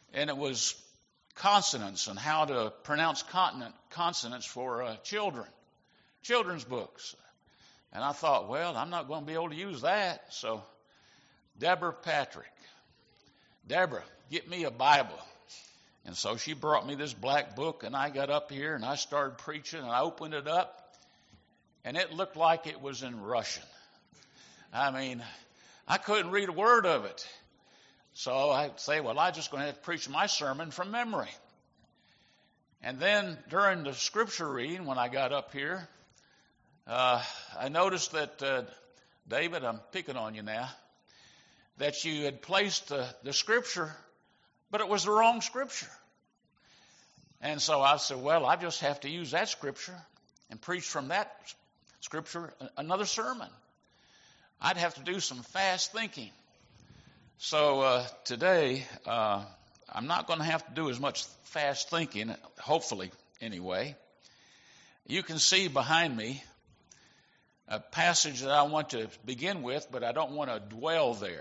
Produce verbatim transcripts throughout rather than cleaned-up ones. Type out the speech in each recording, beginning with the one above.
and it was consonants and how to pronounce continent, consonants for uh, children, children's books. And I thought, well, I'm not going to be able to use that. So Deborah Patrick, Deborah, get me a Bible. And so she brought me this black book, and I got up here and I started preaching, and I opened it up, and it looked like it was in Russian. I mean, I couldn't read a word of it. So I'd say, well, I'm just going to have to preach my sermon from memory. And then during the scripture reading, when I got up here, uh, I noticed that, uh, David, I'm picking on you now, that you had placed the, the scripture, but it was the wrong scripture. And so I said, well, I just have to use that scripture and preach from that scripture another sermon. I'd have to do some fast thinking. So uh, today, uh, I'm not going to have to do as much fast thinking, hopefully anyway. You can see behind me a passage that I want to begin with, but I don't want to dwell there.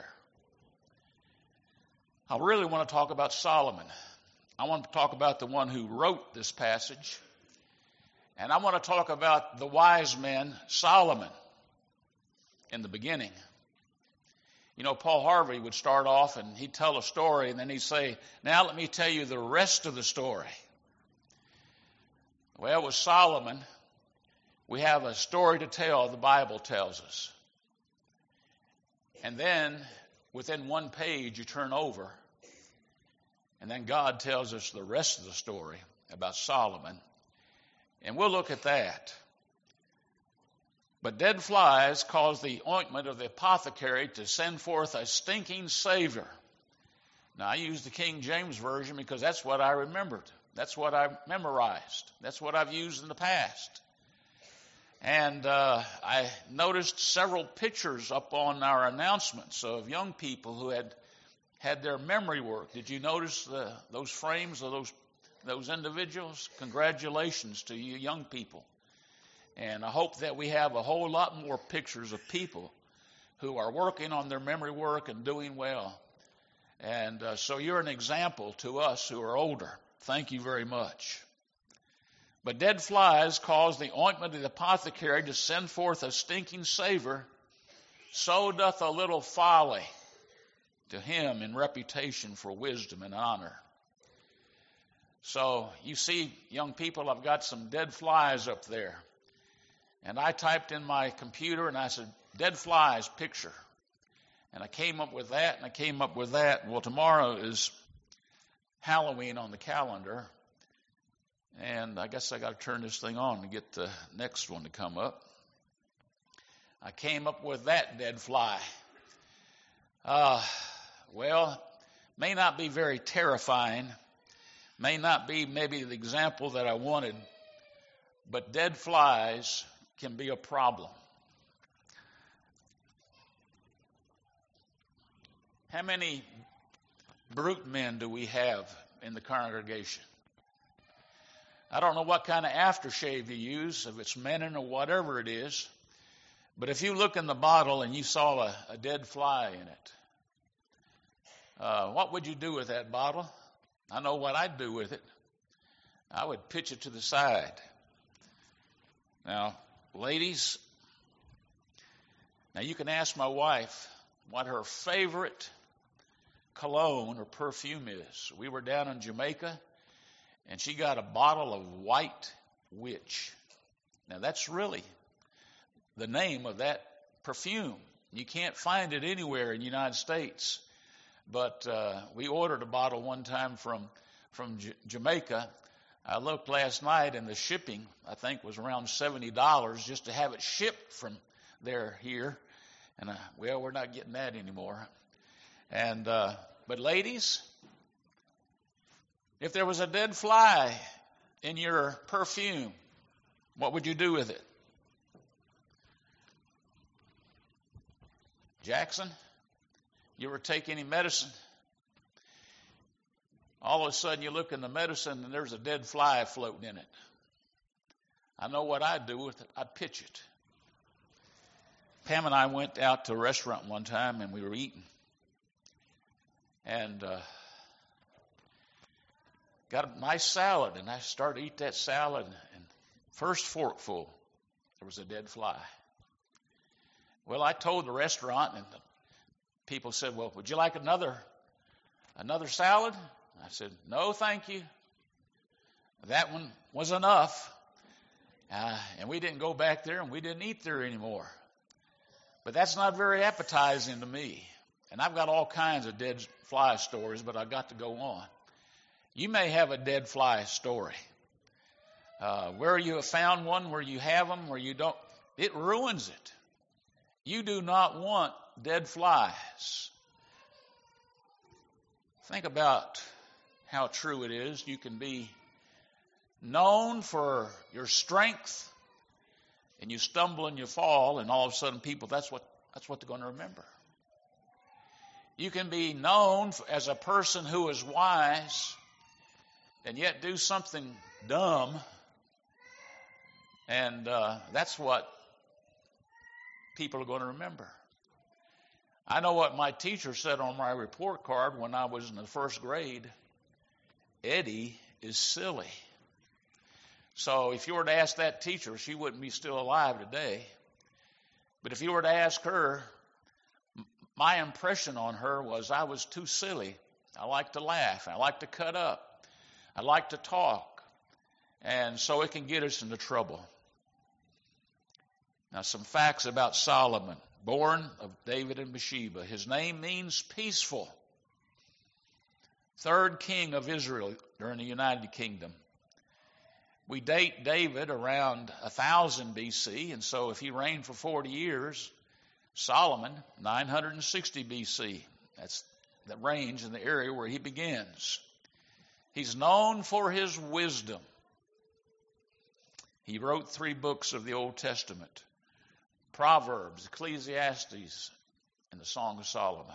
I really want to talk about Solomon. I want to talk about the one who wrote this passage. And I want to talk about the wise man, Solomon, in the beginning. You know, Paul Harvey would start off and he'd tell a story, and then he'd say, now let me tell you the rest of the story. Well, with Solomon, we have a story to tell, the Bible tells us. And then within one page you turn over, and then God tells us the rest of the story about Solomon. And we'll look at that. But dead flies caused the ointment of the apothecary to send forth a stinking savor. Now, I use the King James Version because that's what I remembered. That's what I memorized. That's what I've used in the past. And uh, I noticed several pictures up on our announcements of young people who had had their memory work. Did you notice the, those frames of those those individuals? Congratulations to you young people. And I hope that we have a whole lot more pictures of people who are working on their memory work and doing well. And uh, so you're an example to us who are older. Thank you very much. But dead flies cause the ointment of the apothecary to send forth a stinking savor. So doth a little folly to him in reputation for wisdom and honor. So you see, young people, I've got some dead flies up there. And I typed in my computer and I said, dead flies picture. And I came up with that and I came up with that. Well, tomorrow is Halloween on the calendar. And I guess I got to turn this thing on to get the next one to come up. I came up with that dead fly. Uh, well, may not be very terrifying. May not be maybe the example that I wanted. But dead flies can be a problem. How many brute men do we have in the congregation? I don't know what kind of aftershave you use, if it's Menon or whatever it is. But if you look in the bottle and you saw a, a dead fly in it, uh, what would you do with that bottle? I know what I'd do with it. I would pitch it to the side. Now, ladies, now you can ask my wife what her favorite cologne or perfume is. We were down in Jamaica, and she got a bottle of White Witch. Now, that's really the name of that perfume. You can't find it anywhere in the United States. But uh, we ordered a bottle one time from, from J- Jamaica. I looked last night, and the shipping, I think, was around seventy dollars just to have it shipped from there here. And, uh, well, we're not getting that anymore. And uh, but, ladies, if there was a dead fly in your perfume, what would you do with it? Jackson, you ever take any medicine? All of a sudden you look in the medicine and there's a dead fly floating in it. I know what I'd do with it. I'd pitch it. Pam and I went out to a restaurant one time and we were eating. And uh, got a nice salad, and I started to eat that salad, and first forkful, there was a dead fly. Well, I told the restaurant, and the people said, well, would you like another another salad? I said, no, thank you. That one was enough. Uh, and we didn't go back there, and we didn't eat there anymore. But that's not very appetizing to me. And I've got all kinds of dead fly stories, but I've got to go on. You may have a dead fly story. Uh, where you have found one, where you have them, where you don't, it ruins it. You do not want dead flies. Think about how true it is. You can be known for your strength, and you stumble and you fall, and all of a sudden people, that's what that's what they're going to remember. You can be known as a person who is wise, and yet do something dumb, and uh, that's what people are going to remember. I know what my teacher said on my report card when I was in the first grade. Eddie is silly. So if you were to ask that teacher, she wouldn't be still alive today. But if you were to ask her, my impression on her was I was too silly. I like to laugh. I like to cut up. I like to talk. And so it can get us into trouble. Now, some facts about Solomon, born of David and Bathsheba. His name means peaceful. Third king of Israel during the United Kingdom. We date David around one thousand B C, and so if he reigned for forty years, Solomon, nine hundred sixty B C. That's the range in the area where he begins. He's known for his wisdom. He wrote three books of the Old Testament: Proverbs, Ecclesiastes, and the Song of Solomon.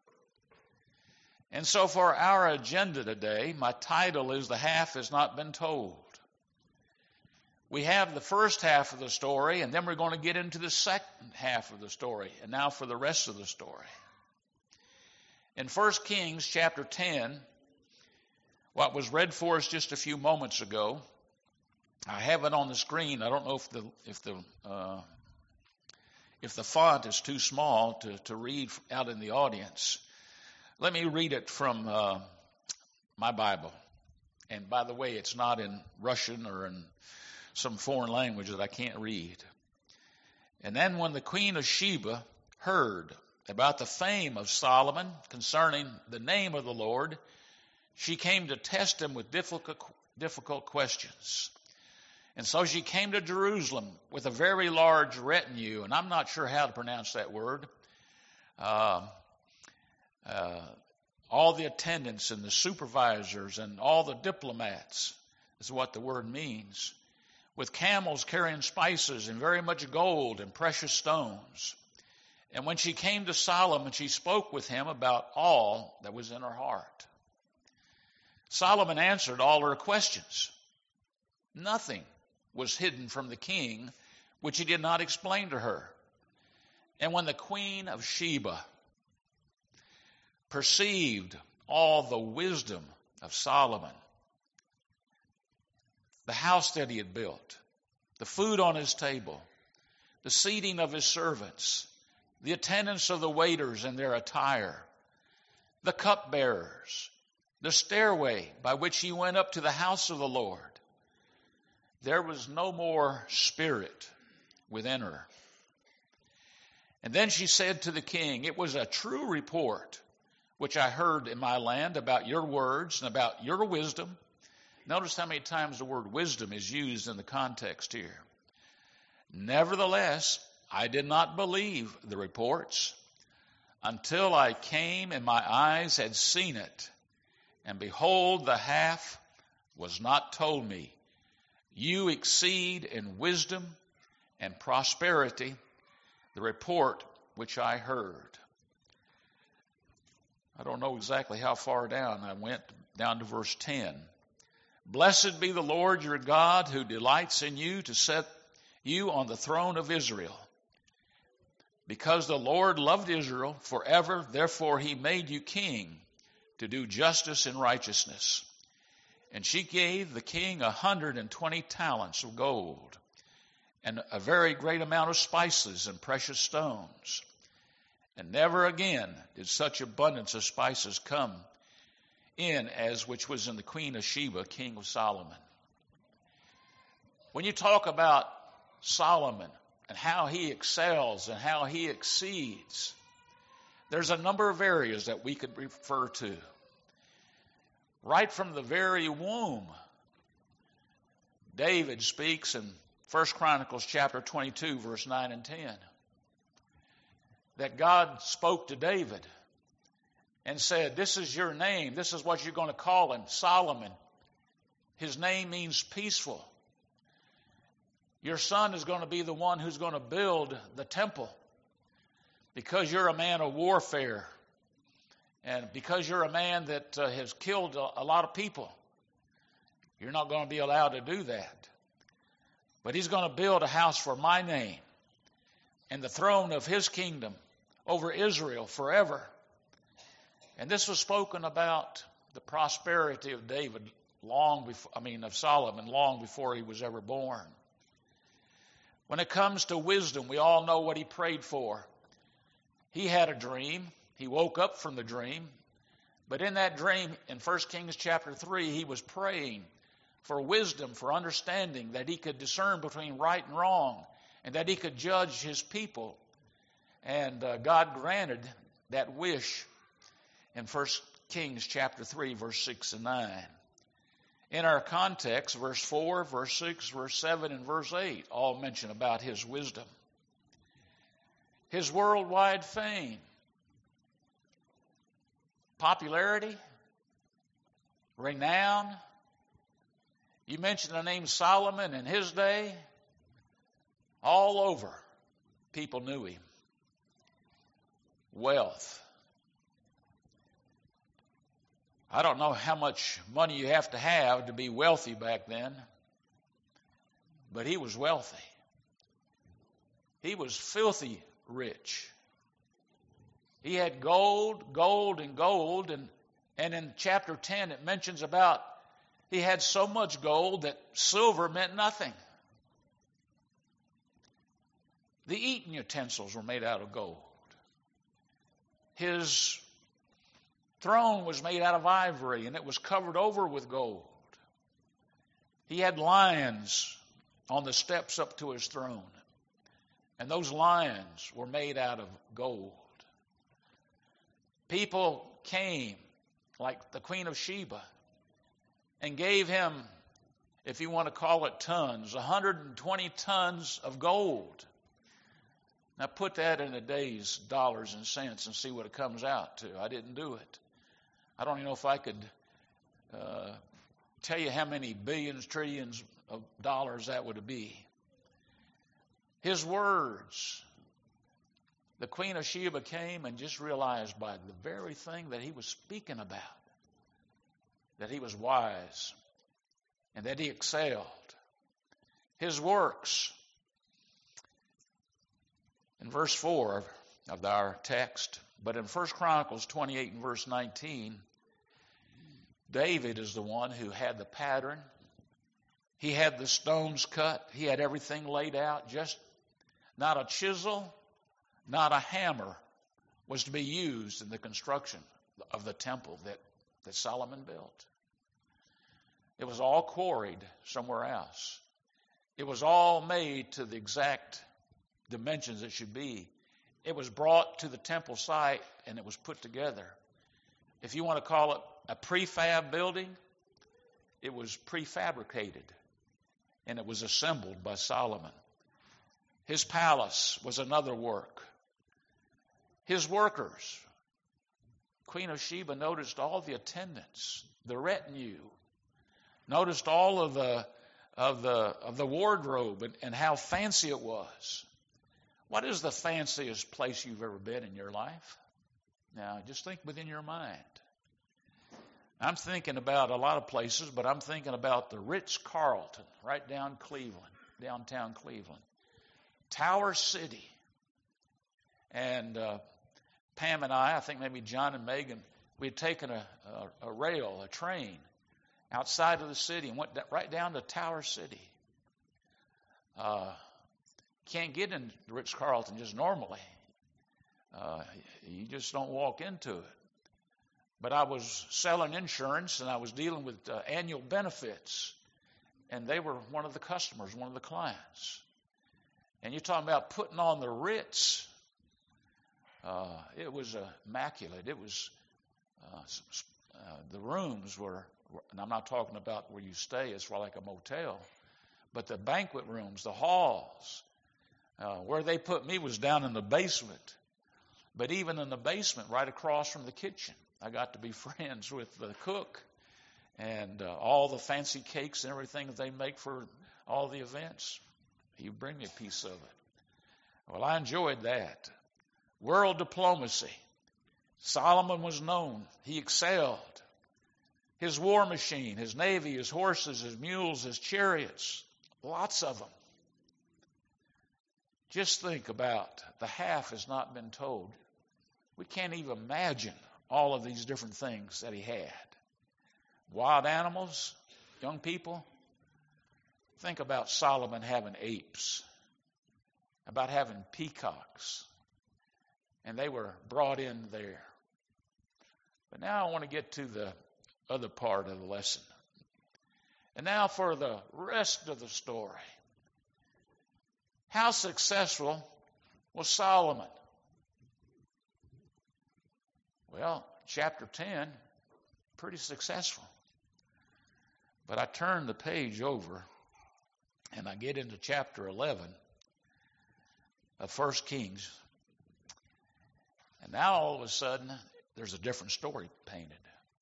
And so for our agenda today, my title is The Half Has Not Been Told. We have the first half of the story, and then we're going to get into the second half of the story. And now for the rest of the story. In First Kings chapter ten, what was read for us just a few moments ago, I have it on the screen. I don't know if the if the uh, if the font is too small to, to read out in the audience. Let me read it from uh, my Bible. And by the way, it's not in Russian or in some foreign language that I can't read. And then when the queen of Sheba heard about the fame of Solomon concerning the name of the Lord, she came to test him with difficult, difficult questions. And so she came to Jerusalem with a very large retinue, and I'm not sure how to pronounce that word. Uh, uh, all the attendants and the supervisors and all the diplomats is what the word means, with camels carrying spices and very much gold and precious stones. And when she came to Solomon, she spoke with him about all that was in her heart. Solomon answered all her questions. Nothing was hidden from the king, which he did not explain to her. And when the queen of Sheba perceived all the wisdom of Solomon, the house that he had built, the food on his table, the seating of his servants, the attendance of the waiters and their attire, the cupbearers, the stairway by which he went up to the house of the Lord, there was no more spirit within her. And then she said to the king, "It was a true report which I heard in my land about your words and about your wisdom." Notice how many times the word wisdom is used in the context here. "Nevertheless, I did not believe the reports until I came and my eyes had seen it. And behold, the half was not told me. You exceed in wisdom and prosperity the report which I heard." I don't know exactly how far down I went, down to verse ten. "Blessed be the Lord your God, who delights in you to set you on the throne of Israel. Because the Lord loved Israel forever, therefore he made you king to do justice and righteousness. And she gave the king a hundred and twenty talents of gold, and a very great amount of spices and precious stones. And never again did such abundance of spices come in as which was in the queen of Sheba, king of Solomon. When you talk about Solomon and how he excels and how he exceeds, there's a number of areas that we could refer to. Right from the very womb, David speaks in First Chronicles chapter twenty-two, verse nine and ten, that God spoke to David and said, this is your name. This is what you're going to call him, Solomon. His name means peaceful. Your son is going to be the one who's going to build the temple because you're a man of warfare. And because you're a man that uh, has killed a, a lot of people, you're not going to be allowed to do that. But he's going to build a house for my name and the throne of his kingdom over Israel forever. And this was spoken about the prosperity of David long before, I mean, of Solomon long before he was ever born. When it comes to wisdom, we all know what he prayed for. He had a dream. He woke up from the dream. But in that dream, in First Kings chapter three, he was praying for wisdom, for understanding, that he could discern between right and wrong, and that he could judge his people. And uh, God granted that wish in First Kings chapter three, verse six and nine. In our context, verse four, verse six, verse seven, and verse eight all mention about his wisdom. His worldwide fame, popularity, renown. You mentioned the name Solomon in his day. All over, people knew him. Wealth. I don't know how much money you have to have to be wealthy back then, but he was wealthy. He was filthy rich. He had gold, gold, and gold, and, and in chapter ten it mentions about he had so much gold that silver meant nothing. The eating utensils were made out of gold. His throne was made out of ivory, and it was covered over with gold. He had lions on the steps up to his throne, and those lions were made out of gold. People came, like the Queen of Sheba, and gave him, if you want to call it tons, one hundred twenty tons of gold. Now put that in a day's dollars and cents and see what it comes out to. I didn't do it. I don't even know if I could uh, tell you how many billions, trillions of dollars that would be. His words. The Queen of Sheba came and just realized by the very thing that he was speaking about that he was wise and that he excelled. His works. In verse four of our text, but in First Chronicles twenty-eight and verse nineteen, David is the one who had the pattern. He had the stones cut. He had everything laid out. Just not a chisel, not a hammer was to be used in the construction of the temple that, that Solomon built. It was all quarried somewhere else. It was all made to the exact dimensions it should be. It was brought to the temple site and it was put together. If you want to call it a prefab building, it was prefabricated and it was assembled by Solomon. His palace was another work. His workers. Queen of Sheba noticed all the attendants, the retinue, noticed all of the of the of the wardrobe and, and how fancy it was. What is the fanciest place you've ever been in your life? Now, just think within your mind. I'm thinking about a lot of places, but I'm thinking about the Ritz-Carlton right down Cleveland, downtown Cleveland. Tower City. And uh, Pam and I, I think maybe John and Megan, we had taken a, a, a rail, a train, outside of the city and went right down to Tower City. Uh, can't get into Ritz-Carlton just normally. Uh, you just don't walk into it. But I was selling insurance, and I was dealing with uh, annual benefits. And they were one of the customers, one of the clients. And you're talking about putting on the Ritz. Uh, it was uh, immaculate. It was, uh, uh, the rooms were, and I'm not talking about where you stay, it's like a motel, but the banquet rooms, the halls, uh, where they put me was down in the basement. But even in the basement, right across from the kitchen, I got to be friends with the cook and uh, all the fancy cakes and everything that they make for all the events. He would bring me a piece of it. Well, I enjoyed that. World diplomacy. Solomon was known. He excelled. His war machine, his navy, his horses, his mules, his chariots, lots of them. Just think about the half has not been told. We can't even imagine all of these different things that he had. Wild animals, young people. Think about Solomon having apes, about having peacocks, and they were brought in there. But now I want to get to the other part of the lesson. And now for the rest of the story. How successful was Solomon? Well, chapter ten, pretty successful. But I turn the page over and I get into chapter eleven of First Kings. And now all of a sudden, there's a different story painted.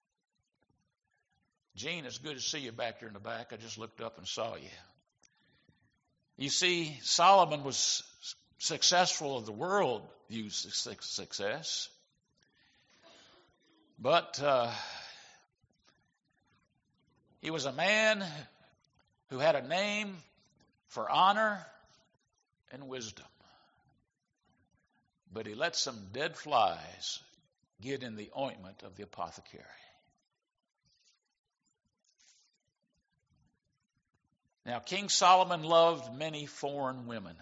Gene, it's good to see you back there in the back. I just looked up and saw you. You see, Solomon was successful of the world view's success. But uh, he was a man who had a name for honor and wisdom. But he let some dead flies get in the ointment of the apothecary. Now, King Solomon loved many foreign women,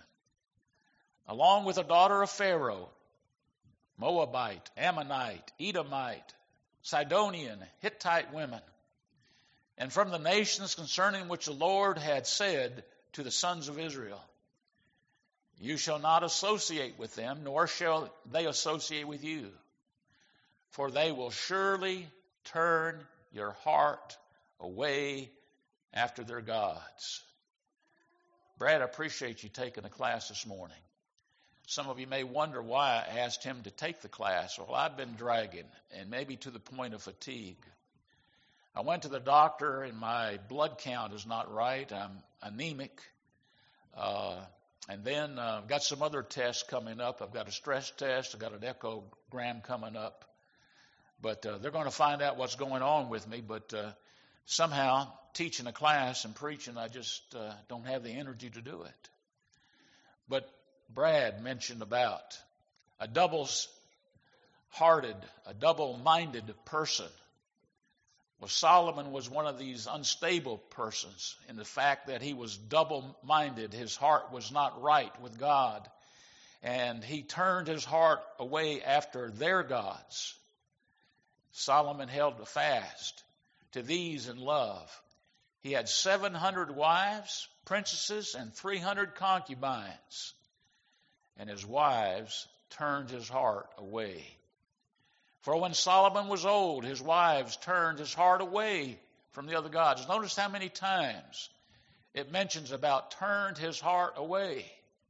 along with a daughter of Pharaoh, Moabite, Ammonite, Edomite, Sidonian, Hittite women, and from the nations concerning which the Lord had said to the sons of Israel, you shall not associate with them, nor shall they associate with you, for they will surely turn your heart away after their gods. Brad, I appreciate you taking the class this morning. Some of you may wonder why I asked him to take the class. Well, I've been dragging, and maybe to the point of fatigue. I went to the doctor, and my blood count is not right. I'm anemic. Uh, and then uh, I've got some other tests coming up. I've got a stress test. I've got an echogram coming up. But uh, they're going to find out what's going on with me. But uh, somehow, teaching a class and preaching, I just uh, don't have the energy to do it. But Brad mentioned about a double-hearted, a double-minded person. Well, Solomon was one of these unstable persons in the fact that he was double-minded. His heart was not right with God. And he turned his heart away after their gods. Solomon held fast to these in love. He had seven hundred wives, princesses, and three hundred concubines. And his wives turned his heart away. For when Solomon was old, his wives turned his heart away from the other gods. Notice how many times it mentions about turned his heart away.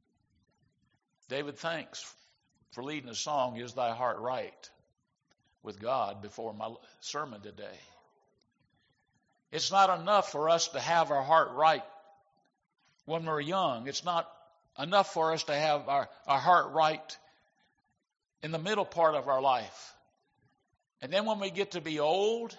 David thanks for leading a song, Is Thy Heart Right with God, before my sermon today. It's not enough for us to have our heart right when we're young. It's not enough for us to have our, our heart right in the middle part of our life. And then when we get to be old,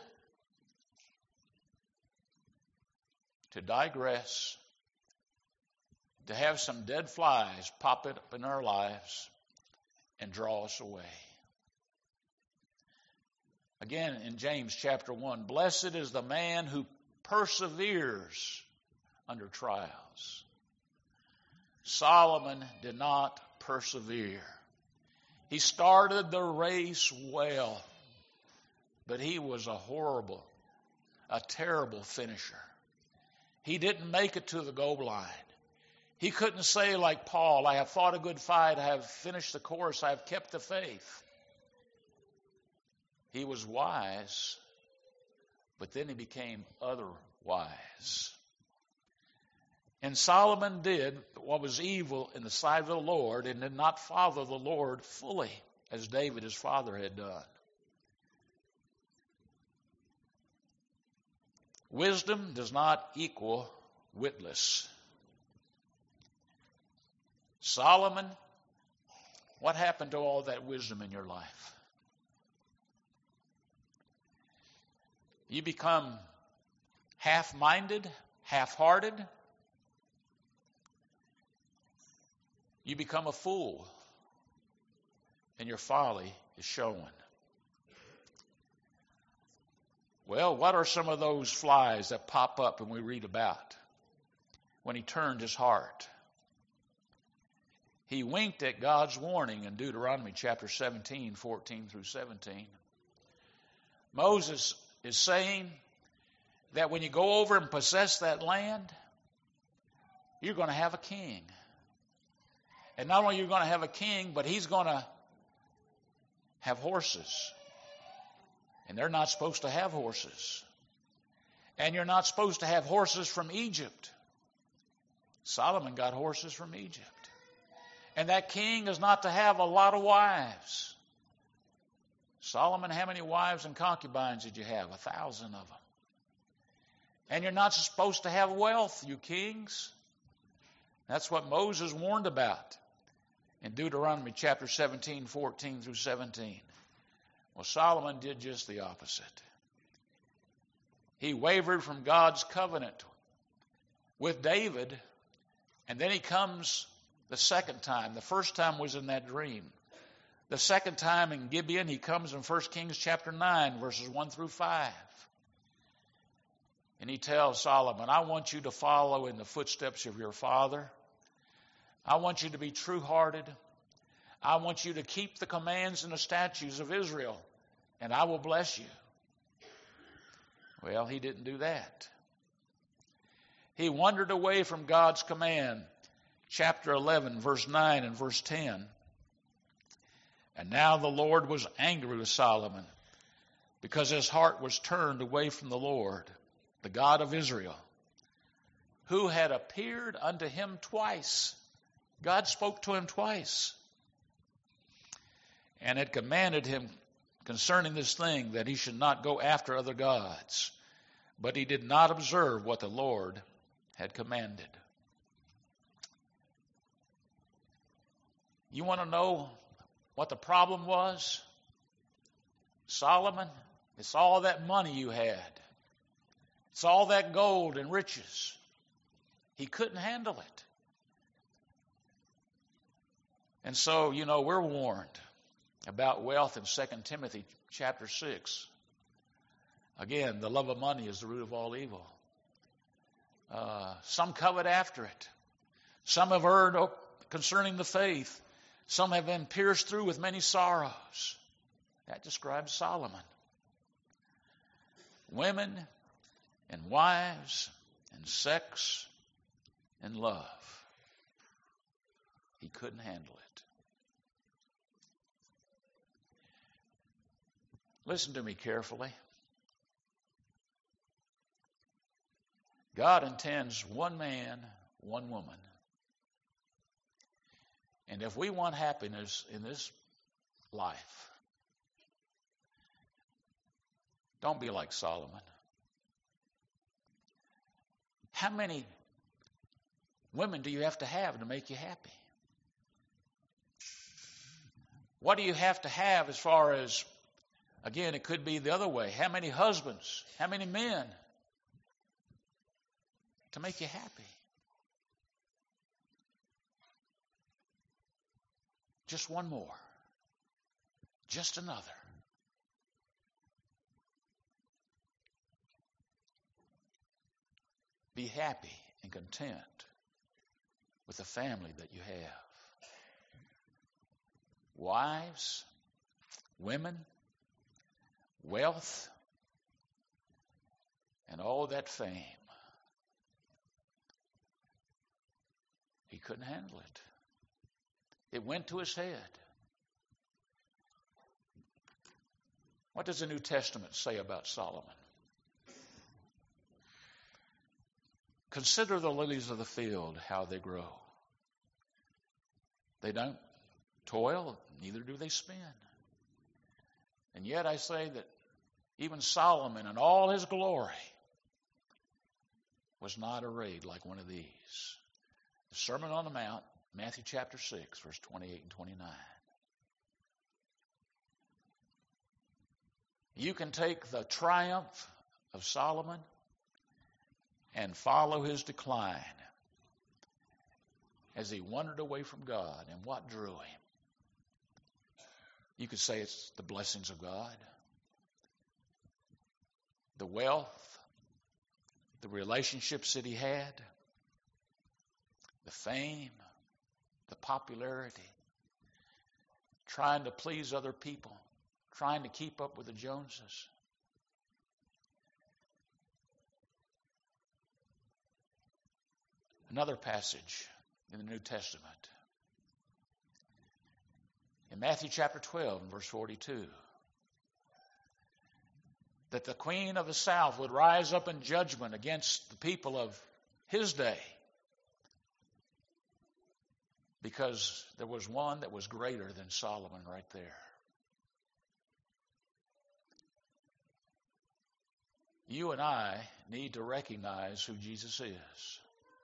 to digress, to have some dead flies pop up in our lives and draw us away. Again, in James chapter one, blessed is the man who perseveres under trials. Solomon did not persevere. He started the race well, but he was a horrible, a terrible finisher. He didn't make it to the goal line. He couldn't say like Paul, I have fought a good fight, I have finished the course, I have kept the faith. He was wise, but then he became otherwise. And Solomon did what was evil in the sight of the Lord and did not follow the Lord fully as David his father had done. Wisdom does not equal witless. Solomon, what happened to all that wisdom in your life? You become half-minded, half-hearted. You become a fool, and your folly is shown. Well, what are some of those flies that pop up and we read about when he turned his heart? He winked at God's warning in Deuteronomy chapter seventeen, fourteen through seventeen. Moses is saying that when you go over and possess that land, you're going to have a king. And not only are you going to have a king, but he's going to have horses. And they're not supposed to have horses. And you're not supposed to have horses from Egypt. Solomon got horses from Egypt. And that king is not to have a lot of wives. Solomon, how many wives and concubines did you have? A thousand of them. And you're not supposed to have wealth, you kings. That's what Moses warned about in Deuteronomy chapter seventeen, fourteen through seventeen. Well, Solomon did just the opposite. He wavered from God's covenant with David, and then he comes the second time. The first time was in that dream. The second time in Gibeon, he comes in First Kings chapter nine, verses one through five. And he tells Solomon, I want you to follow in the footsteps of your father. I want you to be true-hearted. I want you to keep the commands and the statutes of Israel, and I will bless you. Well, he didn't do that. He wandered away from God's command. Chapter eleven, verse nine and verse ten. And now the Lord was angry with Solomon because his heart was turned away from the Lord, the God of Israel, who had appeared unto him twice. God spoke to him twice and had commanded him concerning this thing that he should not go after other gods. But he did not observe what the Lord had commanded. You want to know what the problem was? Solomon, it's all that money you had. It's all that gold and riches. He couldn't handle it. And so, you know, we're warned about wealth in Second Timothy chapter six. Again, the love of money is the root of all evil. Uh, some covet after it. Some have erred concerning the faith. Some have been pierced through with many sorrows. That describes Solomon. Women and wives and sex and love. He couldn't handle it. Listen to me carefully. God intends one man, one woman. And if we want happiness in this life, don't be like Solomon. How many women do you have to have to make you happy? What do you have to have as far as, again, it could be the other way. How many husbands, how many men to make you happy? Just one more. Just another. be happy and content with the family that you have. Wives, women, wealth, and all that fame. He couldn't handle it. It went to his head. What does the New Testament say about Solomon? Consider the lilies of the field, how they grow. They don't toil, neither do they spin. And yet I say that even Solomon in all his glory was not arrayed like one of these. The Sermon on the Mount, Matthew chapter six, verse twenty-eight and twenty-nine. You can take the triumph of Solomon and follow his decline as he wandered away from God. And what drew him? You could say it's the blessings of God, the wealth, the relationships that he had, the fame, the popularity, trying to please other people, trying to keep up with the Joneses. Another passage in the New Testament. In Matthew chapter twelve and verse forty-two. That the queen of the south would rise up in judgment against the people of his day. Because there was one that was greater than Solomon right there. You and I need to recognize who Jesus is.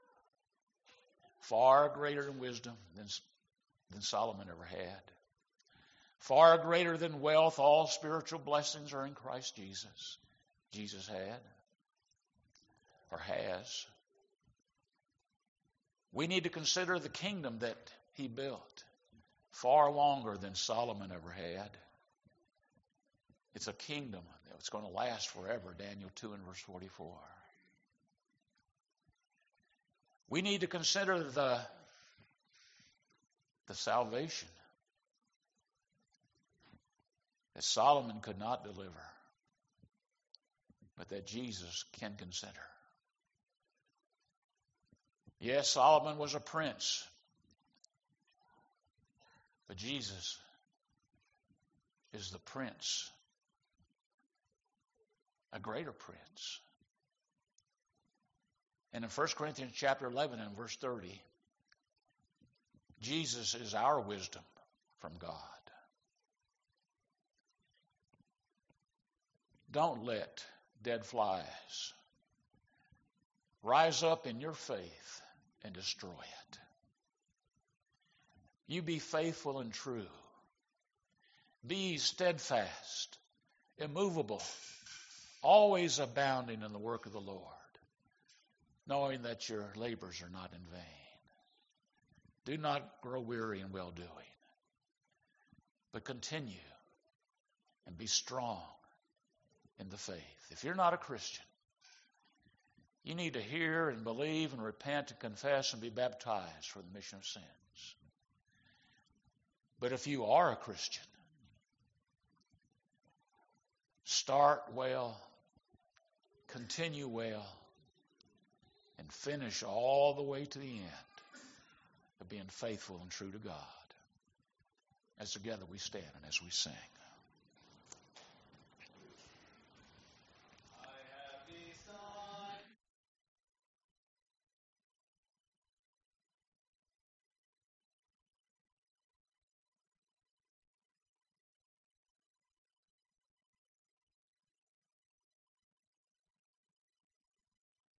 Far greater in wisdom than, than Solomon ever had. Far greater than wealth. All spiritual blessings are in Christ Jesus. Jesus had or has. We need to consider the kingdom that he built. Far longer than Solomon ever had. It's a kingdom that's going to last forever. Daniel two and verse forty-four. We need to consider the, the salvation that Solomon could not deliver, but that Jesus can consider. Yes, Solomon was a prince, but Jesus is the prince, a greater prince. And in First Corinthians chapter eleven and verse thirty, Jesus is our wisdom from God. Don't let dead flies rise up in your faith and destroy it. You be faithful and true. Be steadfast, immovable, always abounding in the work of the Lord, knowing that your labors are not in vain. Do not grow weary in well-doing, but continue and be strong in the faith. If you're not a Christian, you need to hear and believe and repent and confess and be baptized for the remission of sins. But if you are a Christian, start well, continue well, and finish all the way to the end of being faithful and true to God. As together we stand and as we sing.